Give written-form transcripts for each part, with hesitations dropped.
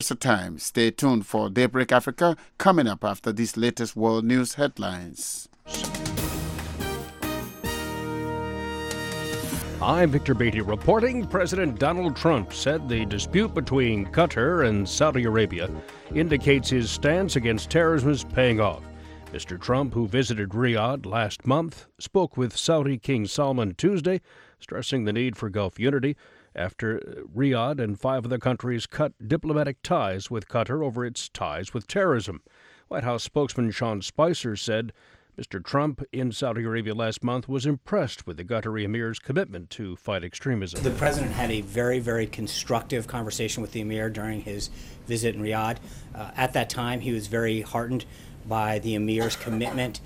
Time. Stay tuned for Daybreak Africa coming up after these latest world news headlines. I'm Victor Beatty reporting. President Donald Trump said the dispute between Qatar and Saudi Arabia indicates his stance against terrorism is paying off. Mr. Trump, who visited Riyadh last month, spoke with Saudi King Salman Tuesday, stressing the need for Gulf unity after Riyadh and 5 other countries cut diplomatic ties with Qatar over its ties with terrorism. White House spokesman Sean Spicer said Mr. Trump in Saudi Arabia last month was impressed with the Qatari emir's commitment to fight extremism. The president had a very, very constructive conversation with the emir during his visit in Riyadh. At that time, he was very heartened by the emir's commitment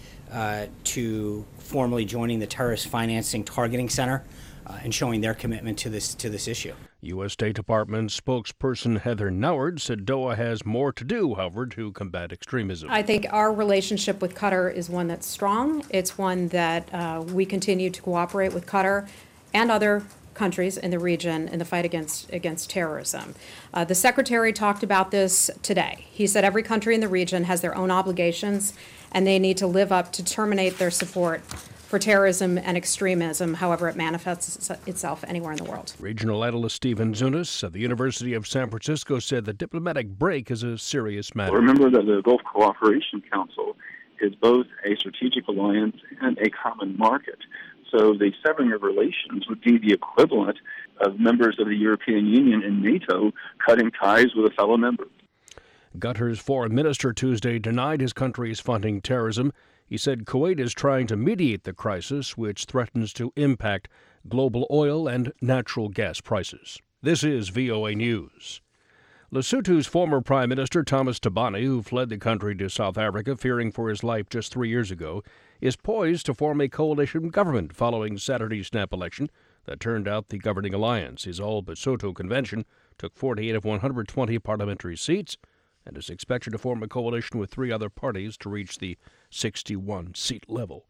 to formally joining the Terrorist Financing Targeting Center and showing their commitment to this issue. U.S. State Department spokesperson Heather Nauert said Doha has more to do, however, to combat extremism. I think our relationship with Qatar is one that's strong. It's one that we continue to cooperate with Qatar and other countries in the region in the fight against terrorism. The Secretary talked about this today. He said every country in the region has their own obligations, and they need to live up to terminate their support for terrorism and extremism, however it manifests itself anywhere in the world. Regional analyst Stephen Zunis of the University of San Francisco said the diplomatic break is a serious matter. Remember that the Gulf Cooperation Council is both a strategic alliance and a common market. So the severing of relations would be the equivalent of members of the European Union and NATO cutting ties with a fellow member. Qatar's foreign minister Tuesday denied his country is funding terrorism. He said Kuwait is trying to mediate the crisis, which threatens to impact global oil and natural gas prices. This is VOA News. Lesotho's former Prime Minister Thomas Tabane, who fled the country to South Africa fearing for his life just 3 years ago, is poised to form a coalition government following Saturday's snap election that turned out the governing alliance. His All-Basotho convention took 48 of 120 parliamentary seats and is expected to form a coalition with 3 other parties to reach the 61-seat level.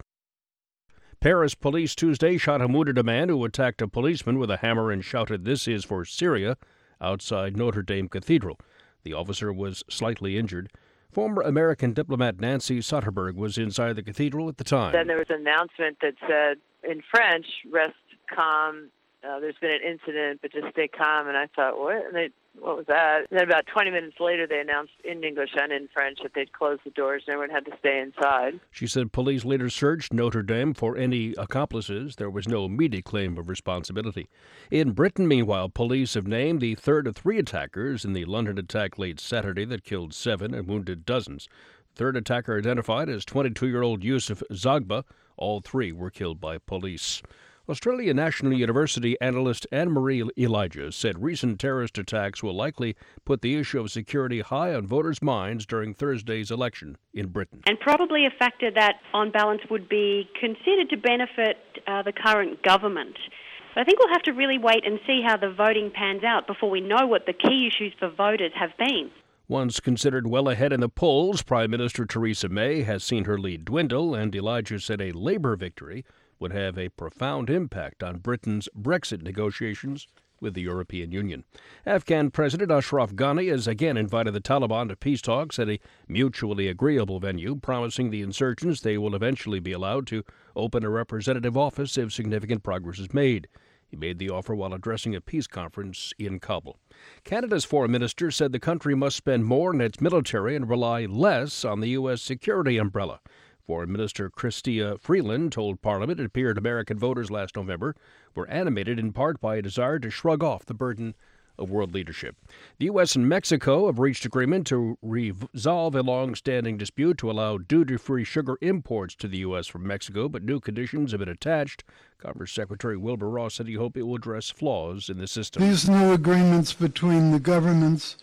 Paris police Tuesday shot and wounded a man who attacked a policeman with a hammer and shouted, "This is for Syria," outside Notre Dame Cathedral. The officer was slightly injured. Former American diplomat Nancy Soderberg was inside the cathedral at the time. Then there was an announcement that said, in French, "Rest calm. There's been an incident, but just stay calm." And I thought, what? And what was that? And then about 20 minutes later, they announced in English and in French that they'd closed the doors and everyone had to stay inside. She said police later searched Notre Dame for any accomplices. There was no immediate claim of responsibility. In Britain, meanwhile, police have named the third of 3 attackers in the London attack late Saturday that killed 7 and wounded dozens. Third attacker identified as 22-year-old Yusuf Zagba. All 3 were killed by police. Australian National University analyst Anne-Marie Elijah said recent terrorist attacks will likely put the issue of security high on voters' minds during Thursday's election in Britain. And probably a factor that, on balance, would be considered to benefit the current government. But I think we'll have to really wait and see how the voting pans out before we know what the key issues for voters have been. Once considered well ahead in the polls, Prime Minister Theresa May has seen her lead dwindle, and Elijah said a Labour victory would have a profound impact on Britain's Brexit negotiations with the European Union. Afghan President Ashraf Ghani has again invited the Taliban to peace talks at a mutually agreeable venue, promising the insurgents they will eventually be allowed to open a representative office if significant progress is made. He made the offer while addressing a peace conference in Kabul. Canada's foreign minister said the country must spend more on its military and rely less on the U.S. security umbrella. Foreign Minister Chrystia Freeland told Parliament it appeared American voters last November were animated in part by a desire to shrug off the burden of world leadership. The U.S. and Mexico have reached agreement to resolve a long-standing dispute to allow duty-free sugar imports to the U.S. from Mexico, but new conditions have been attached. Commerce Secretary Wilbur Ross said he hoped it will address flaws in the system. These new agreements between the governments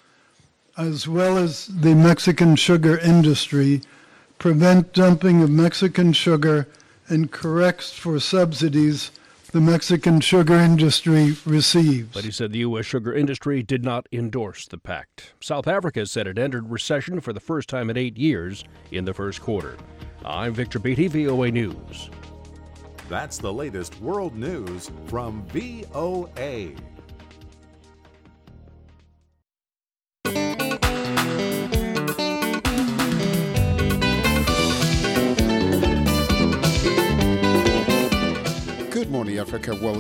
as well as the Mexican sugar industry prevent dumping of Mexican sugar and corrects for subsidies the Mexican sugar industry receives. But he said the U.S. sugar industry did not endorse the pact. South Africa said it entered recession for the first time in 8 years in the first quarter. I'm Victor Beatty, VOA News. That's the latest world news from VOA.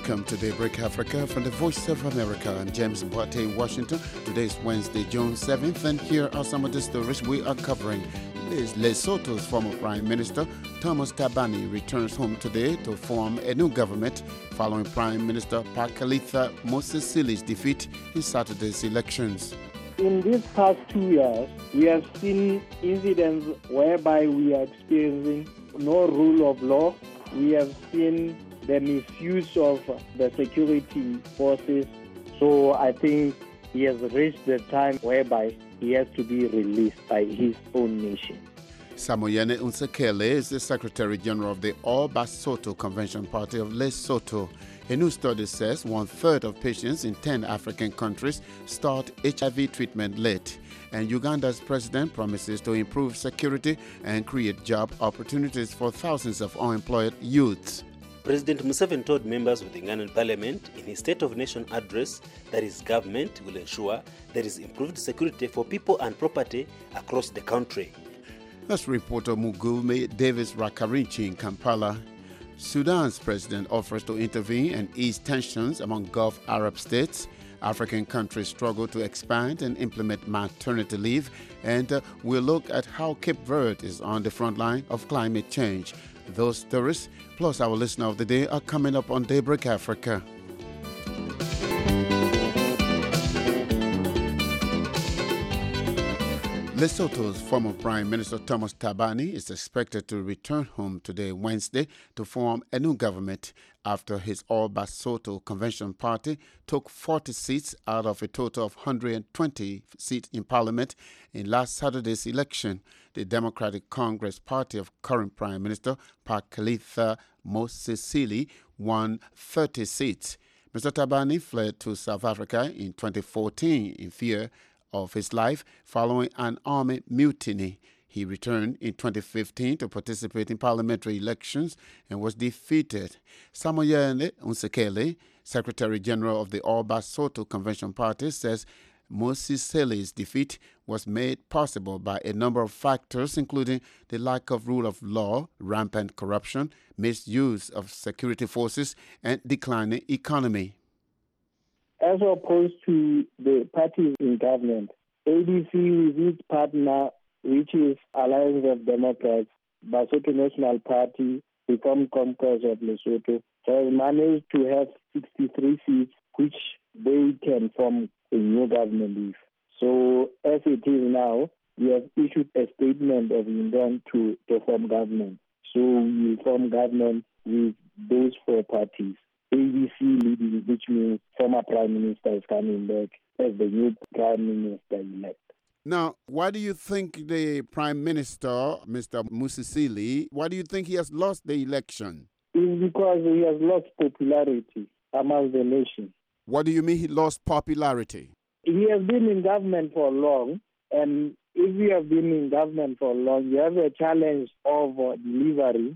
Welcome to Daybreak Africa from the Voice of America. I'm James Mbate in Washington. Today is Wednesday, June 7th, and here are some of the stories we are covering. Lesotho's former Prime Minister, Thomas Thabane, returns home today to form a new government following Prime Minister Pakalitha Mosisi's defeat in Saturday's elections. In these past 2 years, we have seen incidents whereby we are experiencing no rule of law. We have seen the misuse of the security forces. So I think he has reached the time whereby he has to be released by his own nation. Samoyene Unsekele is the Secretary General of the All Basotho Convention Party of Lesotho. A new study says 1/3 of patients in 10 African countries start HIV treatment late. And Uganda's president promises to improve security and create job opportunities for thousands of unemployed youths. President Museveni told members of the Ugandan Parliament in his State of Nation address that his government will ensure there is improved security for people and property across the country. That's reporter Mugume Davis Rakarinchi in Kampala. Sudan's president offers to intervene and ease tensions among Gulf Arab states. African countries struggle to expand and implement maternity leave, and we'll look at how Cape Verde is on the front line of climate change. Those stories, plus our listener of the day, are coming up on Daybreak Africa. Lesotho's former Prime Minister Thomas Thabane is expected to return home today, Wednesday, to form a new government after his All Basotho Convention Party took 40 seats out of a total of 120 seats in Parliament in last Saturday's election. The Democratic Congress Party of current Prime Minister Pakalitha Mosisili won 30 seats. Mr. Thabane fled to South Africa in 2014 in fear of his life following an army mutiny. He returned in 2015 to participate in parliamentary elections and was defeated. Samoyene Unsekele, Secretary General of the All Basotho Convention Party, says Mosisili's defeat was made possible by a number of factors, including the lack of rule of law, rampant corruption, misuse of security forces, and declining economy. As opposed to the parties in government, ADC with its partner, which is Alliance of Democrats, Basotho National Party, Reform Congress of Lesotho, has managed to have 63 seats, which they can form a new government with. So as it is now, we have issued a statement of intent to form government. So we will form government with those four parties. ADC leading, which means former Prime Minister is coming back as the new Prime Minister-elect. Now, why do you think the Prime Minister, Mr. Mosisili, why do you think he has lost the election? It's because he has lost popularity among the nation. What do you mean he lost popularity? He has been in government for long, and if you have been in government for long, you have a challenge of delivery.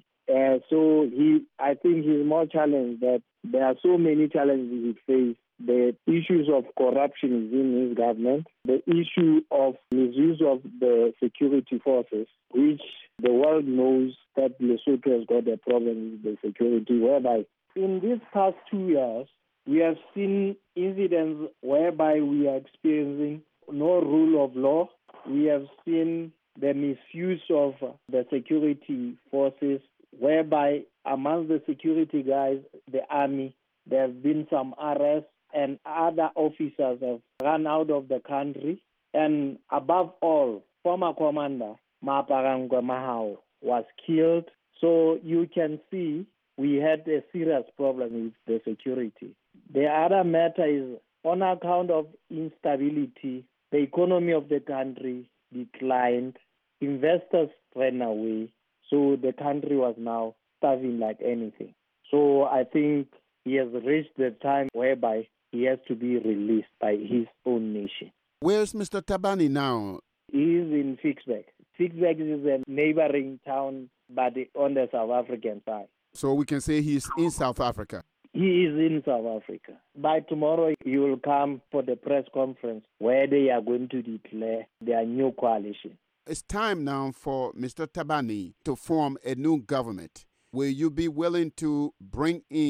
So I think he's more challenged that there are so many challenges he face. The issues of corruption is in his government. The issue of misuse of the security forces, which the world knows that Lesotho has got a problem with the security, whereby in these past 2 years, we have seen incidents whereby we are experiencing no rule of law. We have seen the misuse of the security forces, whereby among the security guys, the army, there have been some arrests and other officers have run out of the country. And above all, former commander Maparangwa Mahao was killed. So you can see we had a serious problem with the security. The other matter is on account of instability, the economy of the country declined, investors ran away. So the country was now starving like anything. So I think he has reached the time whereby he has to be released by his own nation. Where's Mr. Thabane now? He is in Ficksburg. Ficksburg is a neighboring town, but on the South African side. So we can say he's in South Africa. He is in South Africa. By tomorrow, he will come for the press conference where they are going to declare their new coalition. It's time now for Mr. Thabane to form a new government. Will you be willing to bring in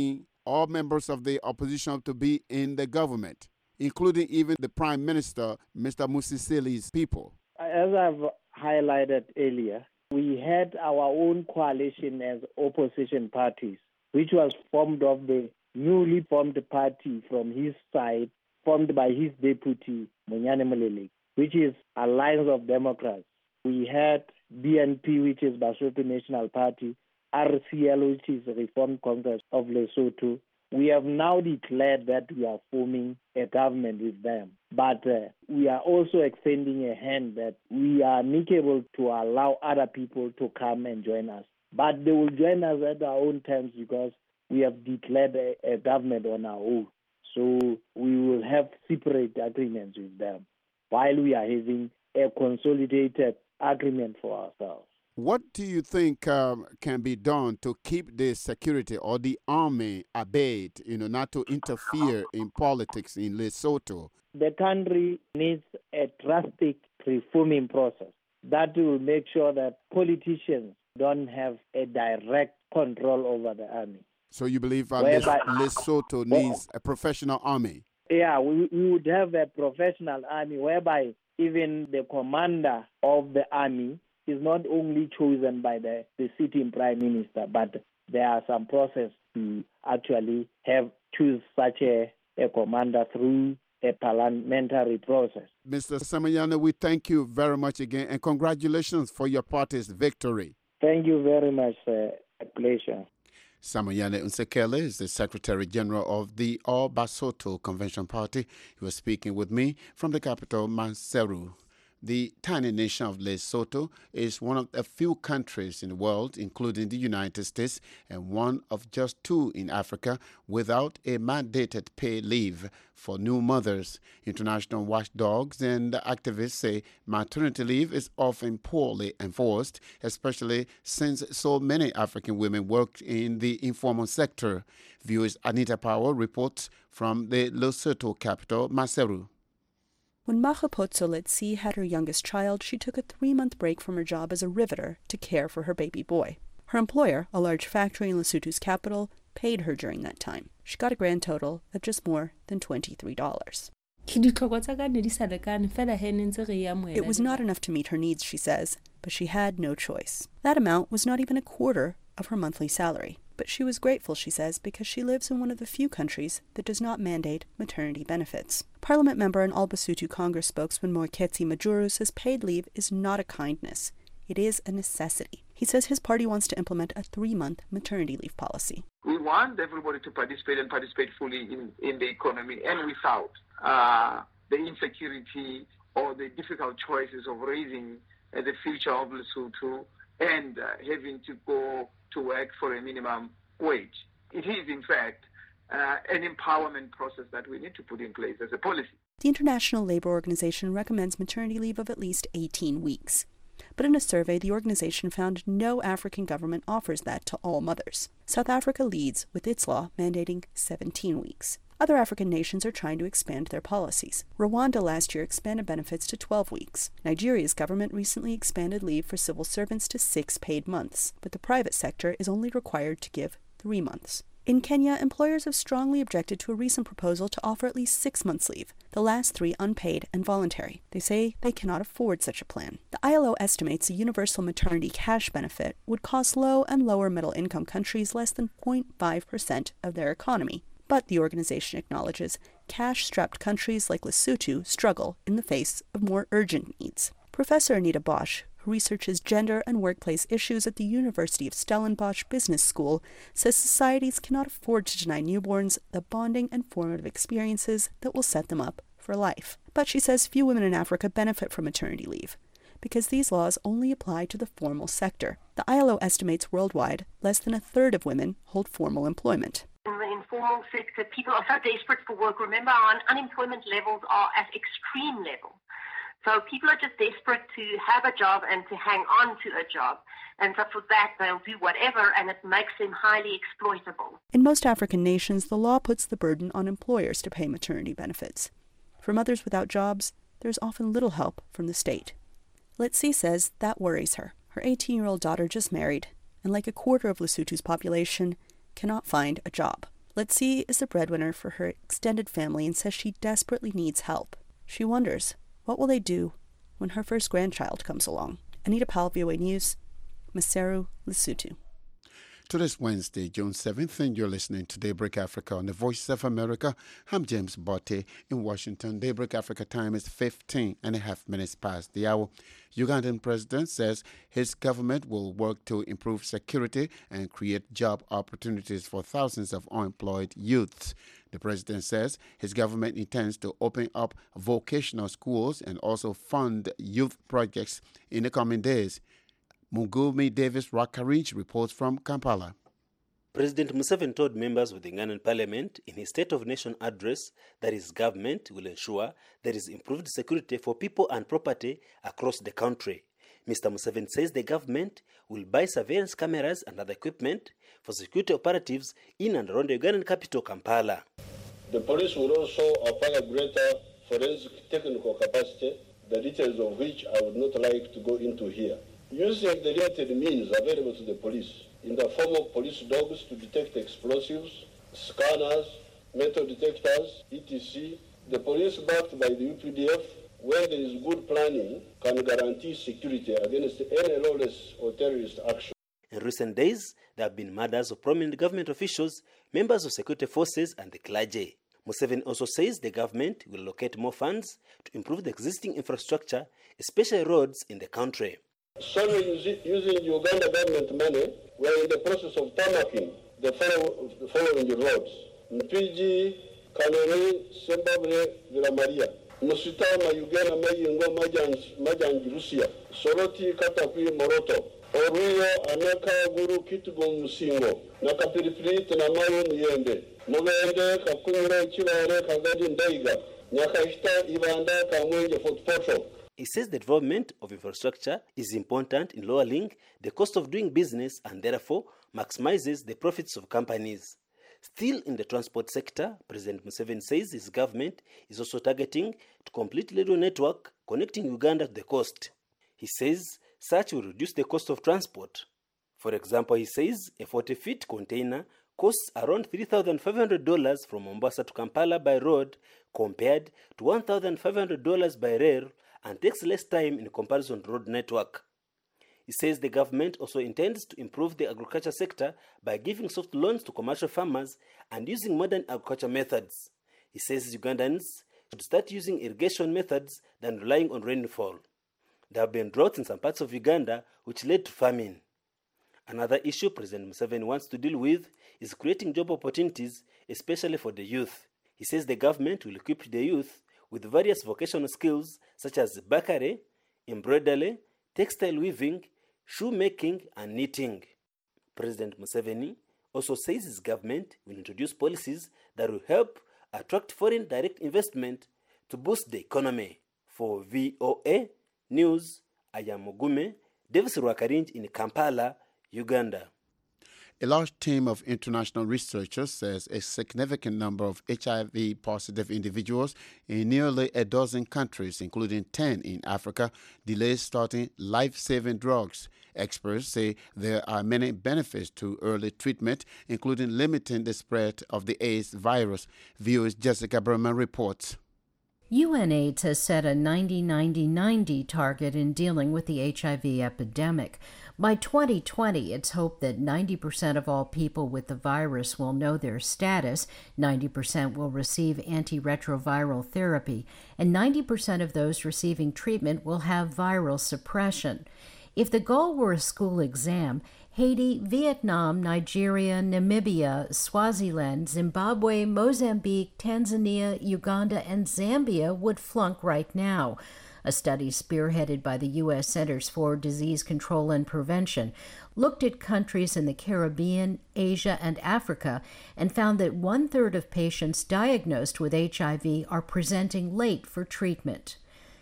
all members of the opposition to be in the government, including even the Prime Minister, Mr. Musisili's people. As I've highlighted earlier, we had our own coalition as opposition parties, which was formed of the newly formed party from his side, formed by his deputy, Monyane Moleleki, which is Alliance of Democrats. We had BNP, which is Basotho National Party, RCL, which is Reformed Congress of Lesotho. We have now declared that we are forming a government with them. But we are also extending a hand that we are amicable to allow other people to come and join us. But they will join us at our own terms because we have declared a government on our own. So we will have separate agreements with them while we are having a consolidated agreement for ourselves. What do you think can be done to keep the security or the army at bay, not to interfere in politics in Lesotho? The country needs a drastic reforming process that will make sure that politicians don't have a direct control over the army. So you believe Lesotho needs a professional army? Yeah, we would have a professional army whereby even the commander of the army is not only chosen by the sitting prime minister, but there are some process to actually choose such a commander through a parliamentary process. Mr. Samanyane, we thank you very much again and congratulations for your party's victory. Thank you very much, sir. A pleasure. Samanyane Nsekele is the Secretary General of the All Basotho Convention Party. He was speaking with me from the capital, Maseru. The tiny nation of Lesotho is one of the few countries in the world, including the United States, and one of just two in Africa without a mandated paid leave for new mothers. International watchdogs and activists say maternity leave is often poorly enforced, especially since so many African women work in the informal sector. Viewers Anita Power reports from the Lesotho capital, Maseru. When Mahapotso Letsi had her youngest child, she took a 3-month break from her job as a riveter to care for her baby boy. Her employer, a large factory in Lesotho's capital, paid her during that time. She got a grand total of just more than $23. It was not enough to meet her needs, she says, but she had no choice. That amount was not even a quarter of her monthly salary. But she was grateful, she says, because she lives in one of the few countries that does not mandate maternity benefits. Parliament member and All Basotho Congress spokesman Moeketsi Majuru says paid leave is not a kindness. It is a necessity. He says his party wants to implement a 3-month maternity leave policy. We want everybody to participate fully in the economy and without the insecurity or the difficult choices of raising the future of Lesotho and having to go to work for a minimum wage. It is, in fact, an empowerment process that we need to put in place as a policy. The International Labour Organization recommends maternity leave of at least 18 weeks. But in a survey, the organization found no African government offers that to all mothers. South Africa leads with its law mandating 17 weeks. Other African nations are trying to expand their policies. Rwanda last year expanded benefits to 12 weeks. Nigeria's government recently expanded leave for civil servants to 6 paid months, but the private sector is only required to give 3 months. In Kenya, employers have strongly objected to a recent proposal to offer at least 6 months' leave, the last 3 unpaid and voluntary. They say they cannot afford such a plan. The ILO estimates a universal maternity cash benefit would cost low and lower middle-income countries less than 0.5% of their economy. But the organization acknowledges cash-strapped countries like Lesotho struggle in the face of more urgent needs. Professor Anita Bosch, who researches gender and workplace issues at the University of Stellenbosch Business School, says societies cannot afford to deny newborns the bonding and formative experiences that will set them up for life. But she says few women in Africa benefit from maternity leave, because these laws only apply to the formal sector. The ILO estimates worldwide less than a third of women hold formal employment. In the informal sector, people are so desperate for work. Remember, our unemployment levels are at extreme levels. So people are just desperate to have a job and to hang on to a job. And so for that, they'll do whatever, and it makes them highly exploitable. In most African nations, the law puts the burden on employers to pay maternity benefits. For mothers without jobs, there's often little help from the state. Letsi says that worries her. Her 18-year-old daughter just married, and like a quarter of Lesotho's population, cannot find a job. Letzi is the breadwinner for her extended family and says she desperately needs help. She wonders, what will they do when her first grandchild comes along? Anita Powell, VOA News, Maseru, Lesotho. Today's Wednesday, June 7th, and you're listening to Daybreak Africa on the Voice of America. I'm James Botte in Washington. Daybreak Africa time is 15 and a half minutes past the hour. Ugandan president says his government will work to improve security and create job opportunities for thousands of unemployed youths. The president says his government intends to open up vocational schools and also fund youth projects in the coming days. Mugumi Davis Rakarinch reports from Kampala. President Museveni told members of the Ugandan parliament in his State of Nation address that his government will ensure there is improved security for people and property across the country. Mr. Museveni says the government will buy surveillance cameras and other equipment for security operatives in and around the Ugandan capital, Kampala. The police will also acquire greater forensic technical capacity, the details of which I would not like to go into here. Using the limited means available to the police in the form of police dogs to detect explosives, scanners, metal detectors, etc., the police backed by the UPDF, where there is good planning, can guarantee security against any lawless or terrorist action. In recent days, there have been murders of prominent government officials, members of security forces, and the clergy. Museveni also says the government will allocate more funds to improve the existing infrastructure, especially roads in the country. Solely using Uganda government money, we are in the process of tarmacking the following roads: Mpigi, Kanoni, Sembabwe, Vilamaria, Musitama, Uganda, Mayingo, Majangi, Russia, Soroti, Katakwi, Moroto, Oruyo, Anaka, Guru, Kitugum, Musingo, Nakapiripiri, Tenamayo, Muyende, Mugende, Kakumura, Chivare, Kagadi, Ndaiga, Nyakashita, Ibanda, Kamwenge, Fort. He says the development of infrastructure is important in lowering the cost of doing business and therefore maximizes the profits of companies. Still in the transport sector, President Museveni says his government is also targeting to complete the rail network connecting Uganda to the coast. He says such will reduce the cost of transport. For example, he says a 40-feet container costs around $3,500 from Mombasa to Kampala by road compared to $1,500 by rail, and takes less time in comparison to road network. He says the government also intends to improve the agriculture sector by giving soft loans to commercial farmers and using modern agriculture methods. He says Ugandans should start using irrigation methods than relying on rainfall. There have been droughts in some parts of Uganda which led to famine. Another issue President Museveni wants to deal with is creating job opportunities, especially for the youth. He says the government will equip the youth with various vocational skills such as bakery, embroidery, textile weaving, shoemaking, and knitting. President Museveni also says his government will introduce policies that will help attract foreign direct investment to boost the economy. For VOA News, I am Mugume Davis Rwakarinji in Kampala, Uganda. A large team of international researchers says a significant number of HIV-positive individuals in nearly a dozen countries, including 10 in Africa, delay starting life-saving drugs. Experts say there are many benefits to early treatment, including limiting the spread of the AIDS virus. VOA's Jessica Berman reports. UNAIDS has set a 90-90-90 target in dealing with the HIV epidemic. By 2020, it's hoped that 90% of all people with the virus will know their status, 90% will receive antiretroviral therapy, and 90% of those receiving treatment will have viral suppression. If the goal were a school exam, Haiti, Vietnam, Nigeria, Namibia, Swaziland, Zimbabwe, Mozambique, Tanzania, Uganda, and Zambia would flunk right now. A study spearheaded by the U.S. Centers for Disease Control and Prevention looked at countries in the Caribbean, Asia, and Africa and found that 1/3 of patients diagnosed with HIV are presenting late for treatment.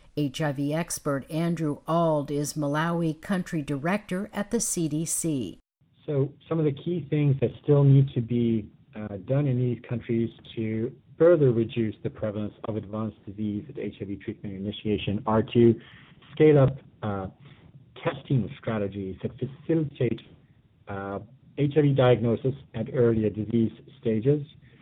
HIV expert Andrew Auld is Malawi country director at the CDC. So some of the key things that still need to be done in these countries to further reduce the prevalence of advanced disease at HIV treatment initiation are to scale up testing strategies that facilitate HIV diagnosis at earlier disease stages,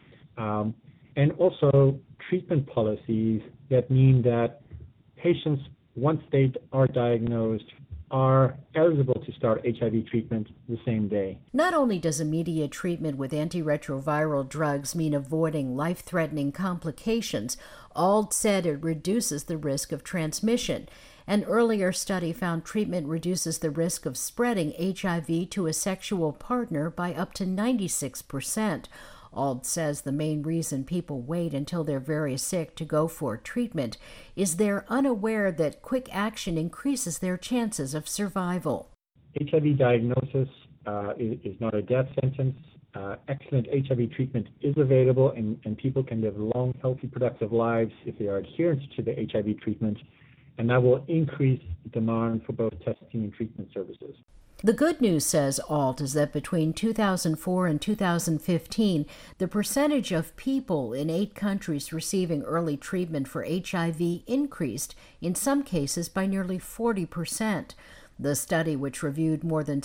and also treatment policies that mean that patients, once they are diagnosed, are eligible to start HIV treatment the same day. Not only does immediate treatment with antiretroviral drugs mean avoiding life-threatening complications, Auld said it reduces the risk of transmission. An earlier study found treatment reduces the risk of spreading HIV to a sexual partner by up to 96%. Auld says the main reason people wait until they're very sick to go for treatment is they're unaware that quick action increases their chances of survival. HIV diagnosis is not a death sentence. Excellent HIV treatment is available, and people can live long, healthy, productive lives if they are adherent to the HIV treatment, and that will increase demand for both testing and treatment services. The good news, says Auld, is that between 2004 and 2015, the percentage of people in 8 countries receiving early treatment for HIV increased, in some cases by nearly 40%. The study, which reviewed more than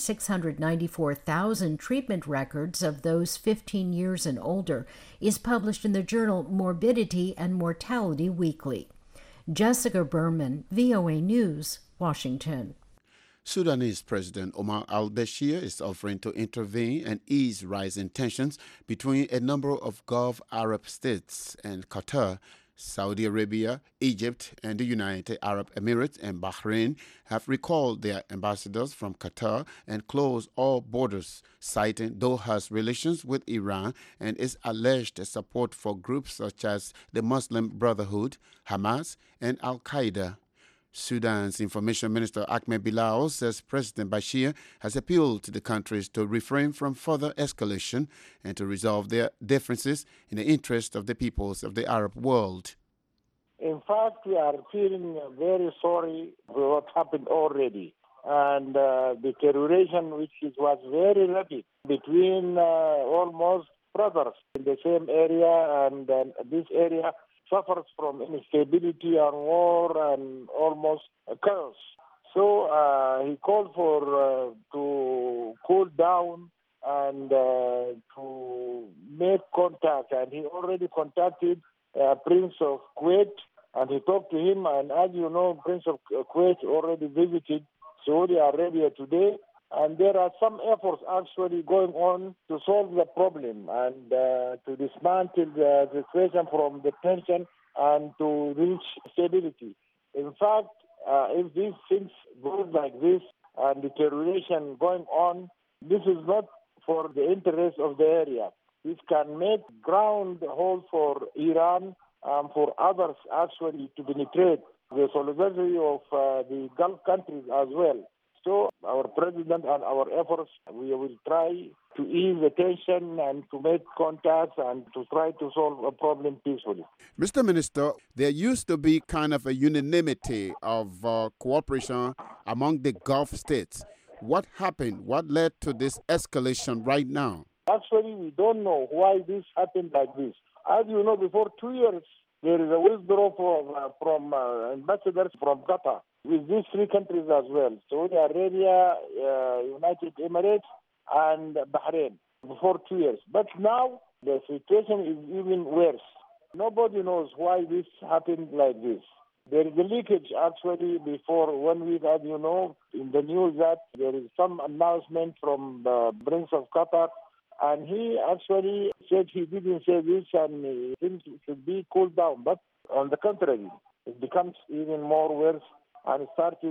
694,000 treatment records of those 15 years and older, is published in the journal Morbidity and Mortality Weekly. Jessica Berman, VOA News, Washington. Sudanese President Omar al-Bashir is offering to intervene and ease rising tensions between a number of Gulf Arab states and Qatar. Saudi Arabia, Egypt, and the United Arab Emirates and Bahrain have recalled their ambassadors from Qatar and closed all borders, citing Doha's relations with Iran and its alleged support for groups such as the Muslim Brotherhood, Hamas, and Al-Qaeda. Sudan's Information Minister Ahmed Bilal says President Bashir has appealed to the countries to refrain from further escalation and to resolve their differences in the interest of the peoples of the Arab world. In fact, we are feeling very sorry for what happened already. And the deterioration, which was very rapid between almost brothers in the same area, and this area suffers from instability and war and almost chaos. So he called for to cool down and to make contact. And he already contacted Prince of Kuwait, and he talked to him. And as you know, Prince of Kuwait already visited Saudi Arabia today. And there are some efforts actually going on to solve the problem and to dismantle the situation from the tension and to reach stability. In fact, if these things go like this and deterioration going on, this is not for the interest of the area. This can make ground hold for Iran and for others actually to penetrate the solidarity of the Gulf countries as well. So our president and our efforts, we will try to ease the tension and to make contacts and to try to solve a problem peacefully. Mr. Minister, there used to be kind of a unanimity of cooperation among the Gulf states. What happened? What led to this escalation right now? Actually, we don't know why this happened like this. As you know, before 2 years, there is a withdrawal from ambassadors from Qatar with these 3 countries as well, Saudi Arabia, United Emirates, and Bahrain, before 2 years. But now the situation is even worse. Nobody knows why this happened like this. There is a leakage actually before 1 week, as you know, in the news that there is some announcement from the Prince of Qatar, and he actually said he didn't say this and things should be cooled down. But on the contrary, it becomes even more worse, and it started,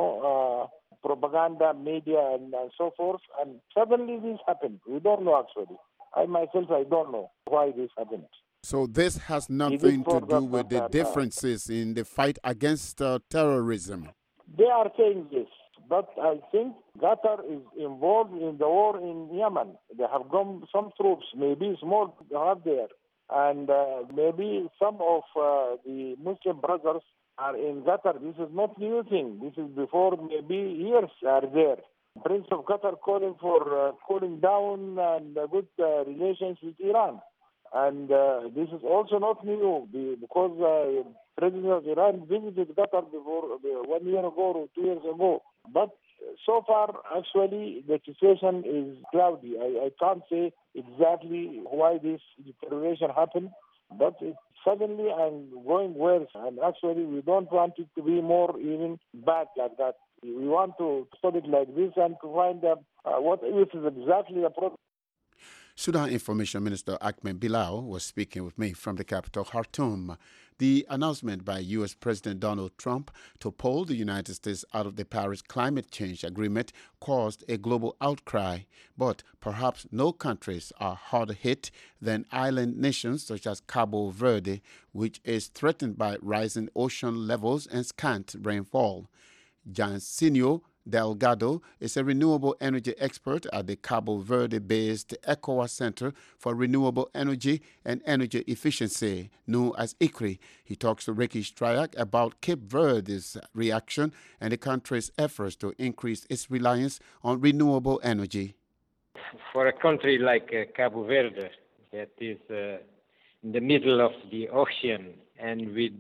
propaganda, media, and so forth. And suddenly this happened. We don't know actually. I myself, I don't know why this happened. So this has nothing to do with the differences in the fight against terrorism. They are saying this, but I think Qatar is involved in the war in Yemen. They have gone some troops, maybe small, they have there. And maybe some of the Muslim brothers are in Qatar. This is not new thing. This is before maybe years are there. Prince of Qatar calling for cooling down and good relations with Iran. And this is also not new because President of Iran visited Qatar before 1 year ago or 2 years ago. But so far, actually, the situation is cloudy. I can't say exactly why this deterioration happened, but suddenly I'm going worse. And actually, we don't want it to be more even bad like that. We want to stop it like this and to find out what is exactly the problem. Sudan Information Minister Ahmed Bilal was speaking with me from the capital, Khartoum. The announcement by U.S. President Donald Trump to pull the United States out of the Paris Climate Change Agreement caused a global outcry, but perhaps no countries are harder hit than island nations such as Cabo Verde, which is threatened by rising ocean levels and scant rainfall. Jancinio Delgado is a renewable energy expert at the Cabo Verde-based ECOWAS Center for Renewable Energy and Energy Efficiency, known as ICRI. He talks to Ricky Strayak about Cape Verde's reaction and the country's efforts to increase its reliance on renewable energy. For a country like Cabo Verde, that is in the middle of the ocean and with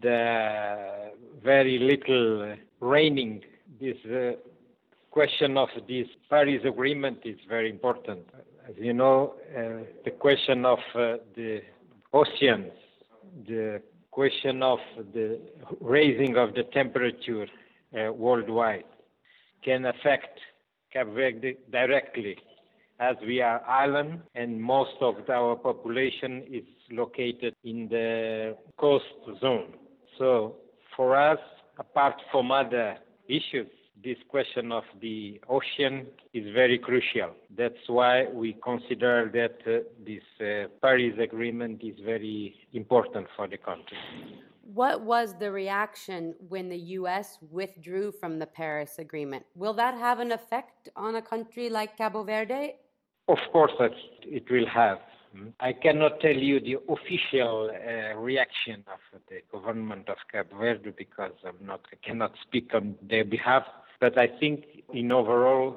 very little raining, this question of this Paris Agreement is very important. As you know, the question of the oceans, the question of the raising of the temperature worldwide can affect Cape Verde directly, as we are island and most of our population is located in the coast zone. So for us, apart from other issues, this question of the ocean is very crucial. That's why we consider that this Paris Agreement is very important for the country. What was the reaction when the U.S. withdrew from the Paris Agreement? Will that have an effect on a country like Cabo Verde? Of course, it will have. I cannot tell you the official reaction of the government of Cabo Verde because I cannot speak on their behalf. But I think in overall,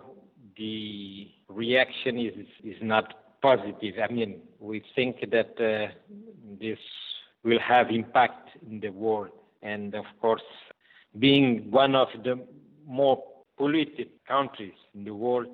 the reaction is not positive. I mean, we think that this will have impact in the world. And of course, being one of the more polluted countries in the world,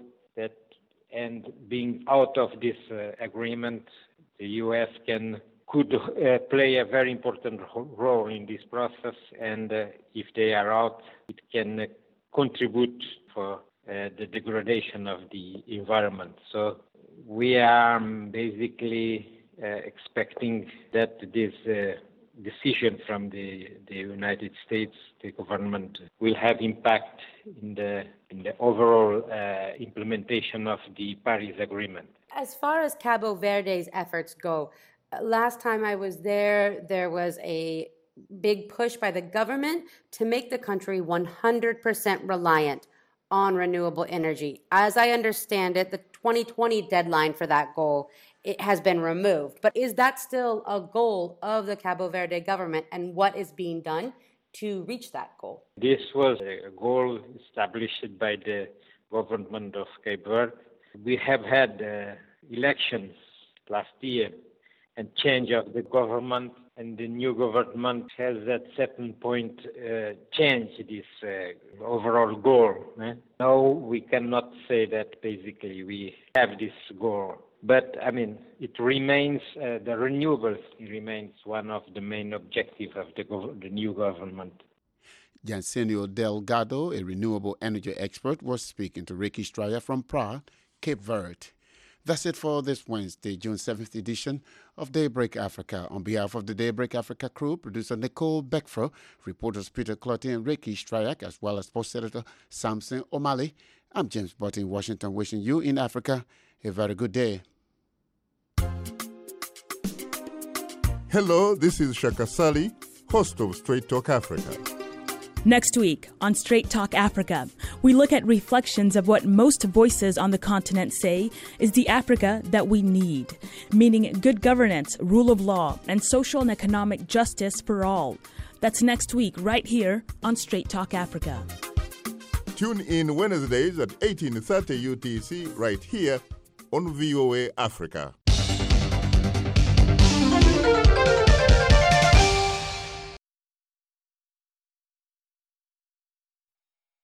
and being out of this agreement, the U.S. could play a very important role in this process. And if they are out, it can contribute for the degradation of the environment. So we are basically expecting that this decision from the United States, the government, will have impact in the overall implementation of the Paris Agreement. As far as Cabo Verde's efforts go, last time I was there was a big push by the government to make the country 100% reliant on renewable energy. As I understand it, the 2020 deadline for that goal, it has been removed. But is that still a goal of the Cabo Verde government, and what is being done to reach that goal? This was a goal established by the government of Cape Verde. We have had elections last year and change of the government, and the new government has at certain point changed this overall goal. Now we cannot say that basically we have this goal. But, I mean, it remains, the renewables remains one of the main objectives of the new government. Jancinio Delgado, a renewable energy expert, was speaking to Ricky Strayak from Praia, Cape Verde. That's it for this Wednesday, June 7th edition of Daybreak Africa. On behalf of the Daybreak Africa crew, producer Nicole Beckfro, reporters Peter Clotty and Ricky Strayak, as well as post editor Samson O'Malley, I'm James Butt in Washington, wishing you in Africa a very good day. Hello, this is Shaka Sali, host of Straight Talk Africa. Next week on Straight Talk Africa, we look at reflections of what most voices on the continent say is the Africa that we need, meaning good governance, rule of law, and social and economic justice for all. That's next week right here on Straight Talk Africa. Tune in Wednesdays at 18:30 UTC right here on VOA Africa.